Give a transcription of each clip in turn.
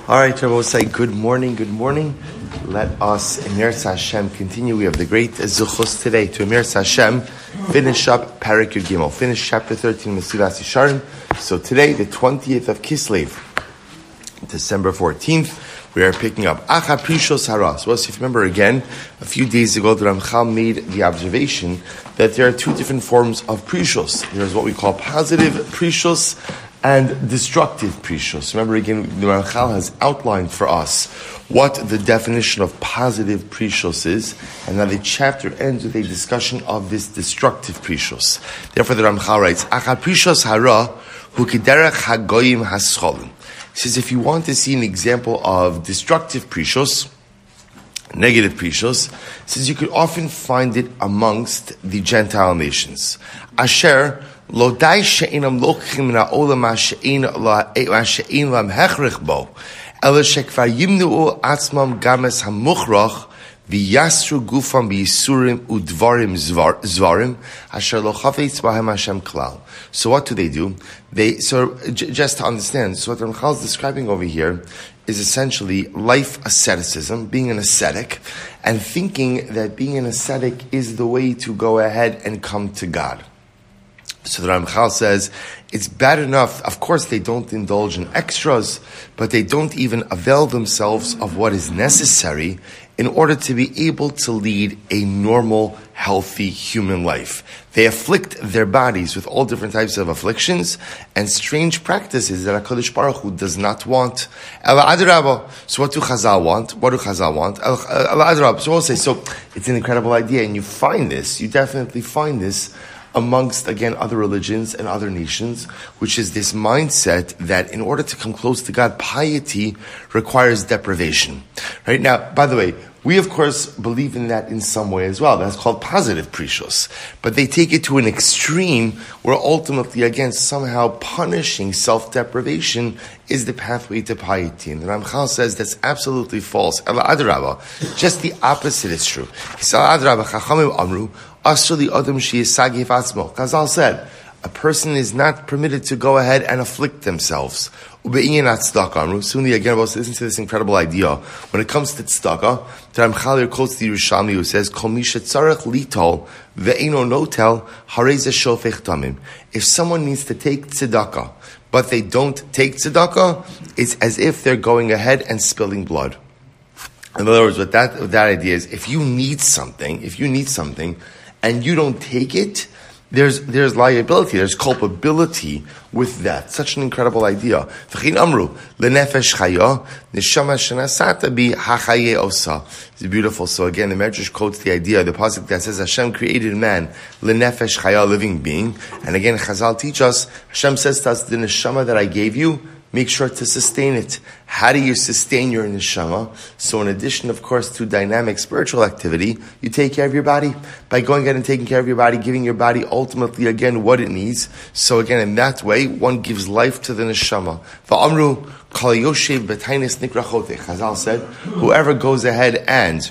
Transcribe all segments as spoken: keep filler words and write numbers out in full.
All right, Rabbi will say good morning, good morning. Let us, Emir Hashem, continue. We have the great Zuchus today to Emir Hashem finish up Parak Yud Gimel, finish chapter thirteen, Mesilas Yesharim. So today, the twentieth of Kislev, December fourteenth, we are picking up Acha Prishos Hara. So if you remember again, a few days ago, the Ramchal made the observation that there are two different forms of Prishos. There's what we call positive Prishos and destructive prishos. Remember again, the Ramchal has outlined for us what the definition of positive prishos is, and now the chapter ends with a discussion of this destructive prishos. Therefore, the Ramchal writes, "Acha prishos hara hu kiderech hagoyim hascholim." He says, if you want to see an example of destructive prishos, negative prishos, says you could often find it amongst the Gentile nations. Asher Lo dai she'inam lochim min ha'olam ma'she'in lam hechrich bo, ela shekvar yimnu'u atzmam games ha'muchrach v'yasru gufam v'yisurim udvarim zvarim asher lo chafetz b'hem Hashem klal. So what do they do? They so j- just to understand, so what Ramchal is describing over here is essentially life asceticism, being an ascetic, and thinking that being an ascetic is the way to go ahead and come to God. So the Ramchal says, it's bad enough, of course they don't indulge in extras, but they don't even avail themselves of what is necessary in order to be able to lead a normal, healthy human life. They afflict their bodies with all different types of afflictions and strange practices that HaKadosh Baruch Hu does not want. Ela adrabah. So what do Chazal want? What do Chazal want? Ela adrabah. So we'll say, so it's an incredible idea, and you find this, you definitely find this amongst, again, other religions and other nations, which is this mindset that in order to come close to God, piety requires deprivation. Right? Now, by the way, we of course believe in that in some way as well. That's called positive prishos. But they take it to an extreme where ultimately, again, somehow punishing self-deprivation is the pathway to piety. And the Ramchal says that's absolutely false. Ela adrabah. Just the opposite is true. He said, adrabah, chachamim amru, asher li adam sheyisagif atzmo. Chazal said, a person is not permitted to go ahead and afflict themselves. Soon again, we'll listen to this incredible idea. When it comes to tzedakah, the Ramchal quotes the Yerushalmi who says, Kol mi shetzarech litol ve'eino notel harei ze shofech damim. If someone needs to take tzedakah, but they don't take tzedakah, it's as if they're going ahead and spilling blood. In other words, what that, what that idea is, if you need something, if you need something, and you don't take it, There's there's liability, there's culpability with that. Such an incredible idea. V'chin amru lenefesh chaya neshama shenasata bi hachaye osa. It's beautiful. So again, the Medrash quotes the idea, the pasuk that says Hashem created man lenefesh chaya, living being. And again, Chazal teach us, Hashem says to us, the neshama that I gave you, make sure to sustain it. How do you sustain your neshama? So in addition, of course, to dynamic spiritual activity, you take care of your body. By going ahead and taking care of your body, giving your body ultimately, again, what it needs. So again, in that way, one gives life to the neshama. V'amru kol yoshev b'tainis nikrachote. Chazal said, whoever goes ahead and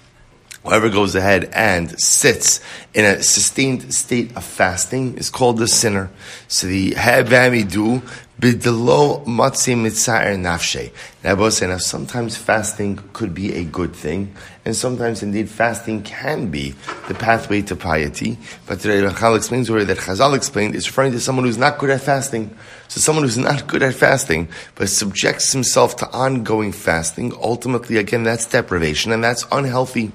Whoever goes ahead and sits in a sustained state of fasting is called a sinner. So the Ha'vamidu b'delo matzim mitzaer nafshe. Now, both say now sometimes fasting could be a good thing, and sometimes indeed fasting can be the pathway to piety. But the Ramchal explains where that Chazal explained is referring to someone who's not good at fasting. So someone who's not good at fasting, but subjects himself to ongoing fasting, ultimately, again, that's deprivation, and that's unhealthy.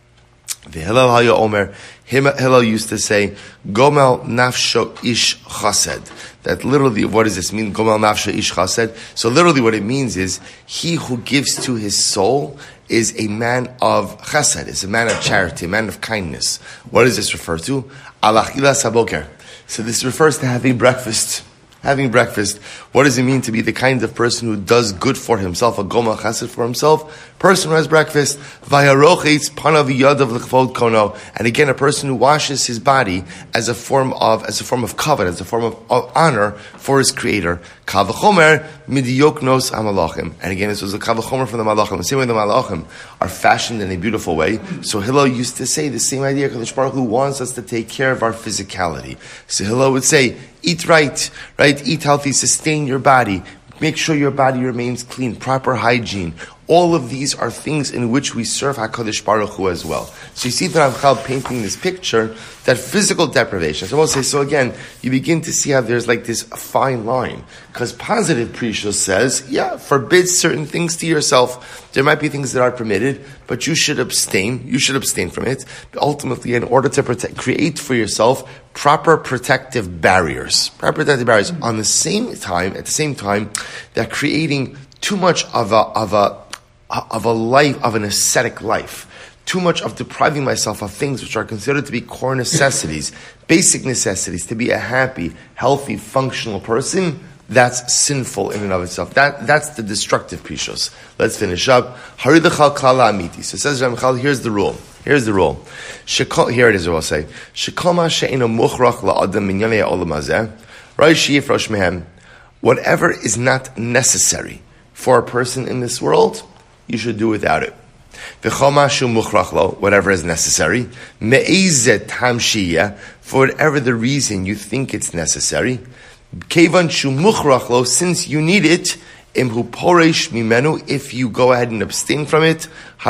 The Hillel Haya Omer, Hillel used to say, Gomel nafsho ish chased. That literally, what does this mean? Gomel nafsho ish chased. So literally what it means is, he who gives to his soul is a man of chesed, is a man of charity, a man of kindness. What does this refer to? Alachilas haboker. So this refers to having breakfast. Having breakfast. What does it mean to be the kind of person who does good for himself, a gomel chesed for himself? Person who has breakfast. Vayarochetz panav yadav l'chvod kono. And again, a person who washes his body as a form of, as a form of covet, as a form of, of honor for his creator. Kavachomer midiyoknos hamalachim. And again, this was a kavachomer from the malachim. The same way the malachim are fashioned in a beautiful way. So Hillel used to say the same idea. Kadosh Baruch Hu wants us to take care of our physicality. So Hillel would say, eat right, right? Eat healthy, sustain your body. make sure your body remains clean, proper hygiene. All of these are things in which we serve HaKadosh Baruch Hu as well. So you see the Ramchal painting this picture, that physical deprivation. So I will say, so again, you begin to see how there's like this fine line. Because positive Prishus says, yeah, forbid certain things to yourself. There might be things that are permitted, but you should abstain. You should abstain from it. But ultimately, in order to protect, create for yourself proper protective barriers. Proper protective barriers. On the same time, at the same time, they're creating too much of a, of a, of a life, of an ascetic life. Too much of depriving myself of things which are considered to be core necessities, basic necessities, to be a happy, healthy, functional person. That's sinful in and of itself. That, that's the destructive prishos. Let's finish up. Haridachal klala amiti. So it says Ramchal, here's the rule. Here's the rule. Shekol, here it is, I will say. Shekol she'eno muchrach la'adam minyonei ha'olam hazeh, ra'yi sheyifrosh mehem. Whatever is not necessary for a person in this world, you should do without it. Whatever is necessary, for whatever the reason you think it's necessary, since you need it, if you go ahead and abstain from it,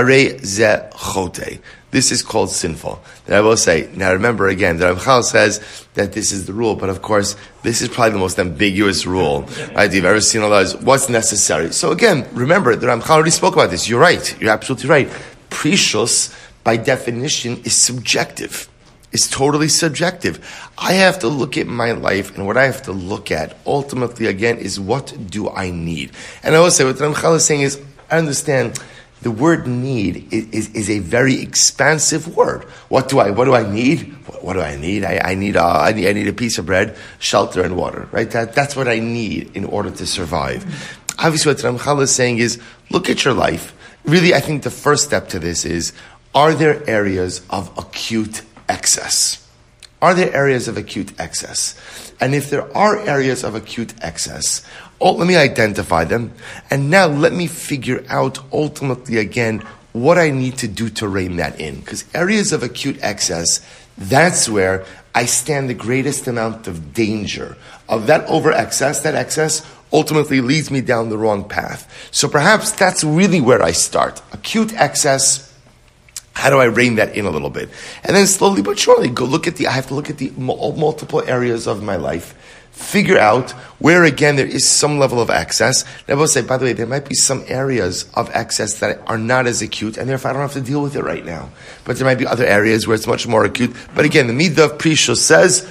this is called sinful. Then I will say, now remember again, the Ramchal says that this is the rule, but of course, this is probably the most ambiguous rule, right? You've ever seen all those, what's necessary? So again, remember, the Ramchal already spoke about this. You're right. You're absolutely right. Prishus, by definition, is subjective. It's totally subjective. I have to look at my life, and what I have to look at, ultimately, again, is what do I need? And I will say, what the Ramchal is saying is, I understand, the word need is, is, is a very expansive word. What do I, what do I need? What, what do I need? I, I need, a, I need, I need a piece of bread, shelter, and water, right? That, that's what I need in order to survive. Obviously, what Ramchal is saying is, look at your life. Really, I think the first step to this is, are there areas of acute excess? Are there areas of acute excess? And if there are areas of acute excess, oh, let me identify them. And now let me figure out ultimately again what I need to do to rein that in. Because areas of acute excess, that's where I stand the greatest amount of danger of that over excess. That excess ultimately leads me down the wrong path. So perhaps that's really where I start. Acute excess. How do I rein that in a little bit? And then slowly but surely, go look at the, I have to look at the multiple areas of my life, figure out where again there is some level of excess. And I will say, by the way, there might be some areas of excess that are not as acute, and therefore I don't have to deal with it right now. But there might be other areas where it's much more acute. But again, the Midah of Prishus says,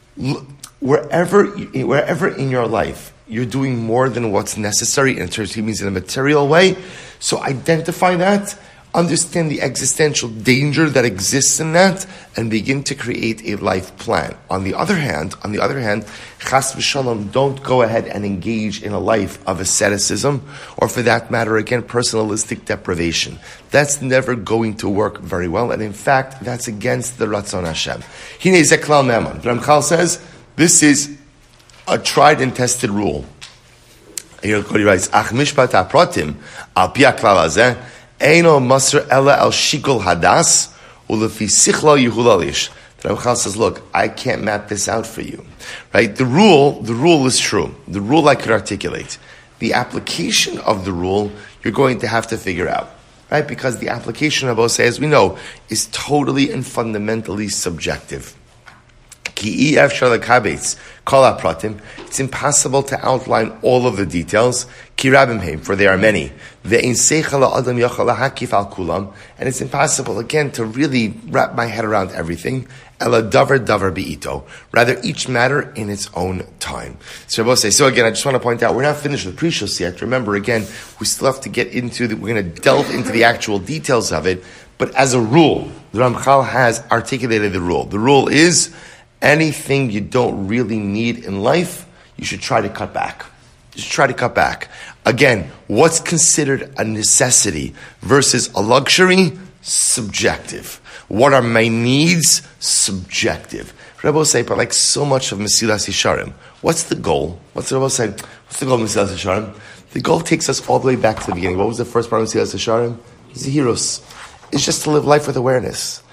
wherever, wherever in your life, you're doing more than what's necessary in terms of means in a material way. So identify that. Understand the existential danger that exists in that, and begin to create a life plan. On the other hand, on the other hand, chas v'shalom, don't go ahead and engage in a life of asceticism, or for that matter, again, personalistic deprivation. That's never going to work very well, and in fact, that's against the Ratzon Hashem. Hine zeklal memon. Ramchal says, this is a tried and tested rule. He writes, Ach mishpat hapratim, al pi haklal hazeh, Eino Masr Ella El Shikol Hadas Ulefi Sichla Yehulalish. The Ramchal says, look, I can't map this out for you. Right? The rule, the rule is true. The rule I could articulate. The application of the rule, you're going to have to figure out. Right? Because the application of Oseh, as we know, is totally and fundamentally subjective. It's impossible to outline all of the details, for they are many. And it's impossible, again, to really wrap my head around everything. Rather, each matter in its own time. So I say, so again, I just want to point out, we're not finished with Prishus yet. Remember, again, we still have to get into the, we're going to delve into the actual details of it. But as a rule, the Ramchal has articulated the rule. The rule is, anything you don't really need in life, you should try to cut back. You should try to cut back. Again, what's considered a necessity versus a luxury? Subjective. What are my needs? Subjective. Rebbe will say, but like so much of Mesilas Yesharim, what's the goal? What's the Rebbe say? What's the goal of Mesilas Yesharim? The goal takes us all the way back to the beginning. What was the first part of Mesilas Yesharim? Zehirus. It's just to live life with awareness.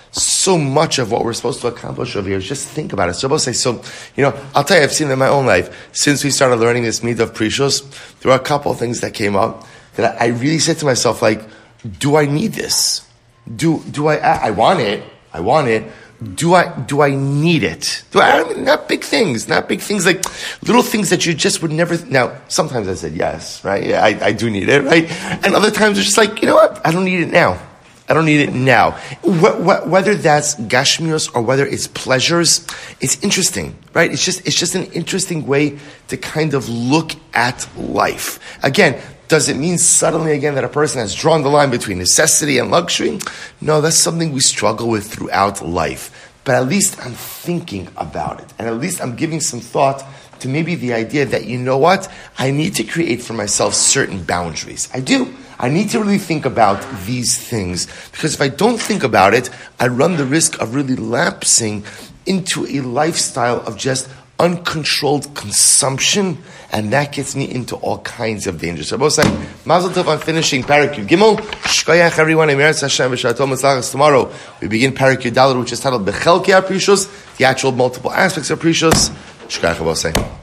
so much of what we're supposed to accomplish over here is just think about it. So, say, so, you know, I'll tell you, I've seen it in my own life. Since we started learning this midah of prishus, there were a couple of things that came up that I really said to myself, like, do I need this? Do do I? I want it. I want it. Do I? Do I need it? Do I? I mean, not big things, not big things, like little things that you just would never. Now, sometimes I said yes, right? Yeah, I, I do need it, right? And other times it's just like, you know what? I don't need it now. I don't need it now. Wh- wh- whether that's gashmios or whether it's pleasures, it's interesting, right? It's just it's just an interesting way to kind of look at life. Again, does it mean suddenly again that a person has drawn the line between necessity and luxury? No, that's something we struggle with throughout life. But at least I'm thinking about it. And at least I'm giving some thought to maybe the idea that, you know what? I need to create for myself certain boundaries. I do. I need to really think about these things. Because if I don't think about it, I run the risk of really lapsing into a lifestyle of just uncontrolled consumption, and that gets me into all kinds of dangers. So both saying, Mazel Tov on finishing Parak Yud Gimel. Shkoyach everyone. Emeretz Hashem v'shatom mitzlachas. Tomorrow we begin Parak Yud Daled, which is titled Bechelkei HaPrishus, the actual multiple aspects of Prishus. Shkoyach both saying.